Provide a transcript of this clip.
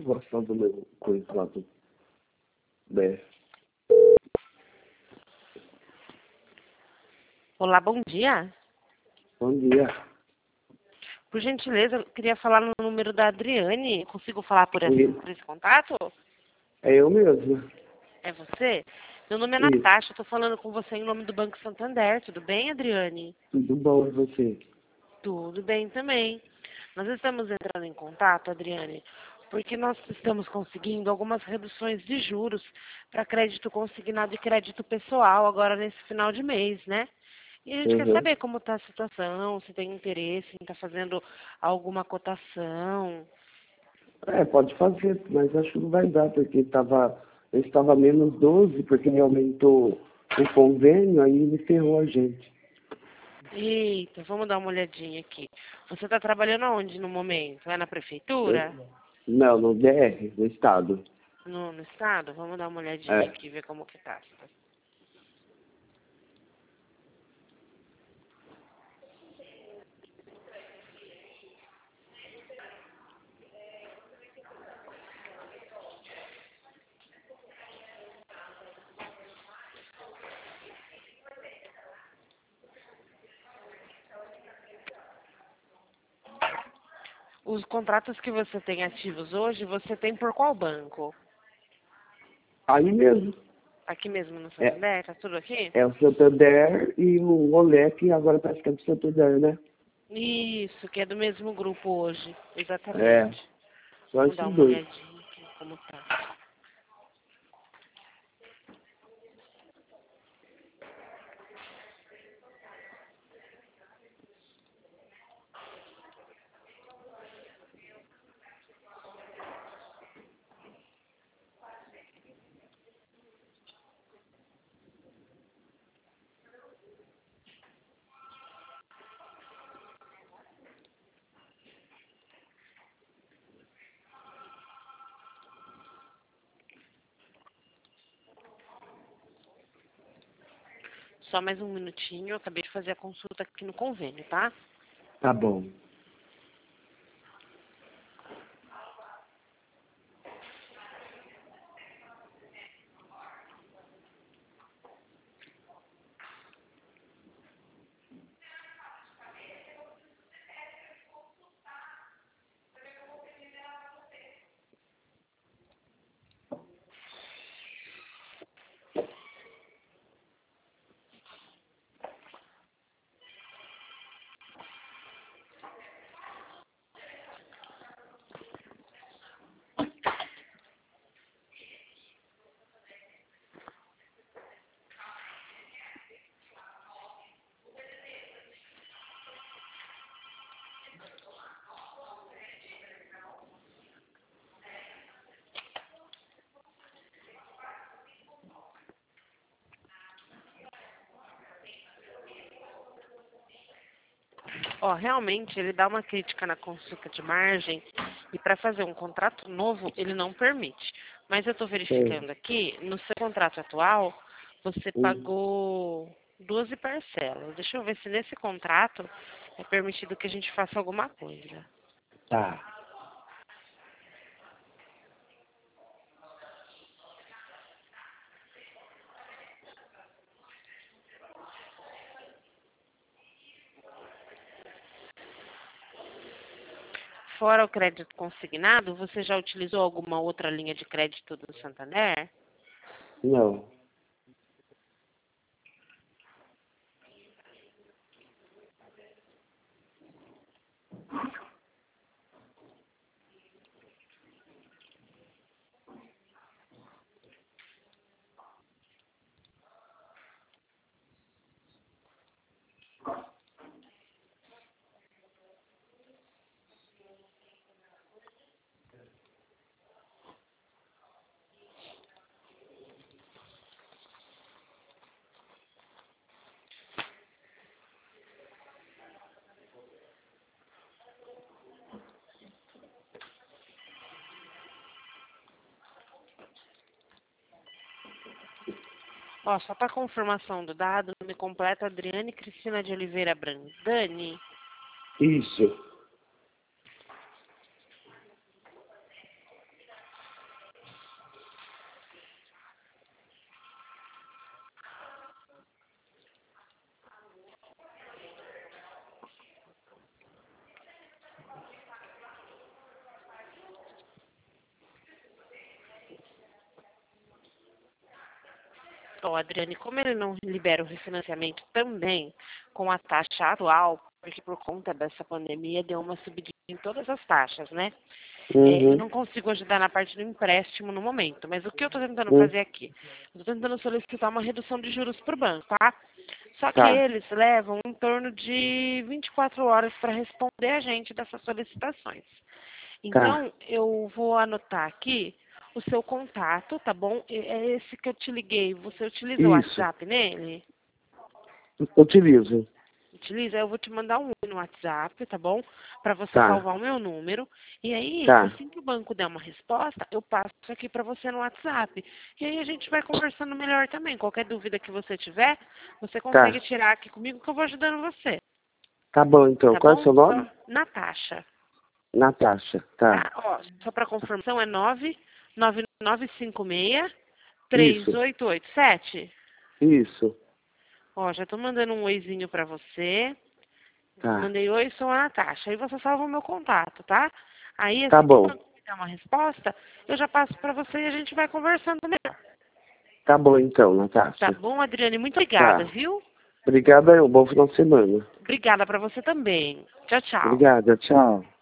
renovação do meu coisa lá do BF. Olá, bom dia. Bom dia. Por gentileza, eu queria falar no número da Adriane. Consigo falar por E esse contato? é eu mesmo. É você? Meu nome é Isso. Natasha, estou falando com você em nome do Banco Santander. Tudo bem, Adriane? Tudo bom e você? Tudo bem também. Nós estamos entrando em contato, Adriane, porque nós estamos conseguindo algumas reduções de juros para crédito consignado e crédito pessoal agora nesse final de mês, né? E a gente quer Uhum. saber como está a situação, se tem interesse em estar fazendo alguma cotação. É, pode fazer, mas acho que não vai dar, porque eu estava menos 12 porque ele aumentou o convênio, aí ele ferrou a gente. Eita, vamos dar uma olhadinha aqui. Você está trabalhando aonde no momento? É na prefeitura? Eu- Não, no DR, no estado. No estado? Vamos dar uma olhadinha É. aqui, ver como que tá. Os contratos que você tem ativos hoje, você tem por qual banco? Aí mesmo. Aqui mesmo no É, Santander? Tá tudo aqui? é o Santander e o Olec, agora parece que é do Santander, né? Isso, que é do mesmo grupo hoje. É, Exatamente. só Vamos dar esses uma dois. olhadinha aqui como tá. Só mais um minutinho, eu acabei de fazer a consulta aqui no convênio, tá? Tá bom. Ó, realmente ele dá uma crítica na consulta de margem e para fazer um contrato novo ele não permite. Mas eu estou Sei. verificando aqui, no seu contrato atual, você Hum. pagou 12 parcelas. Deixa eu ver se nesse contrato é permitido que a gente faça alguma coisa. Tá. Fora o crédito consignado, você já utilizou alguma outra linha de crédito do Santander? Não. Ó, só para confirmação do dado, me completa Adriane Cristina de Oliveira Brandani. Isso. Ó, Adriane, como ele não libera o refinanciamento também com a taxa atual, porque por conta dessa pandemia deu uma subidinha em todas as taxas, né? Eu Uhum. não consigo ajudar na parte do empréstimo no momento, mas o que eu estou tentando Uhum. fazer aqui? Eu estou tentando solicitar uma redução de juros para o banco, tá? Só que Tá, eles levam em torno de 24 horas para responder a gente dessas solicitações. tá. Então, eu vou anotar aqui o seu contato, tá bom? É esse que eu te liguei. Você utiliza o Isso. WhatsApp nele? Utilizo. Utiliza? Eu vou te mandar um no WhatsApp, tá bom? Para você Tá, salvar o meu número. E aí, tá, assim que o banco der uma resposta, eu passo aqui para você no WhatsApp. E aí a gente vai conversando melhor também. Qualquer dúvida que você tiver, você consegue tá. tirar aqui comigo que eu vou ajudando você. Tá bom, então. Tá Qual é o bom? seu Só nome? Natasha. Natasha. Tá. Tá? Ó, só para confirmação é 99956 Isso, 3887. isso. Ó, já tô mandando um oizinho pra você. Tá. Mandei oi, sou a Natasha. Aí você salva o meu contato, tá? Aí Tá assim que o bom. banco me der uma resposta, eu já passo pra você e a gente vai conversando melhor. Tá bom, então, Tá Natasha. bom, Adriane? Muito obrigada, Tá. viu? Obrigada, bom final de semana. Obrigada pra você também. Tchau, tchau. Obrigada, tchau.